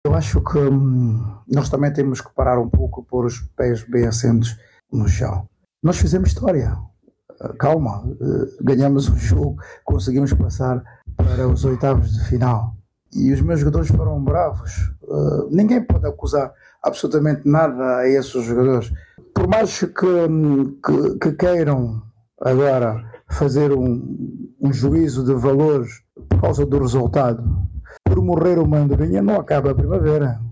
Eu acho que nós também temos que parar um pouco, pôr os pés bem assentos no chão. Nós fizemos história. Calma, ganhamos o jogo, conseguimos passar para os oitavos de final. E os meus jogadores foram bravos. Ninguém pode acusar absolutamente nada a esses jogadores. Por mais que queiram agora fazer um juízo de valores por causa do resultado, por morrer uma andorinha não acaba a primavera.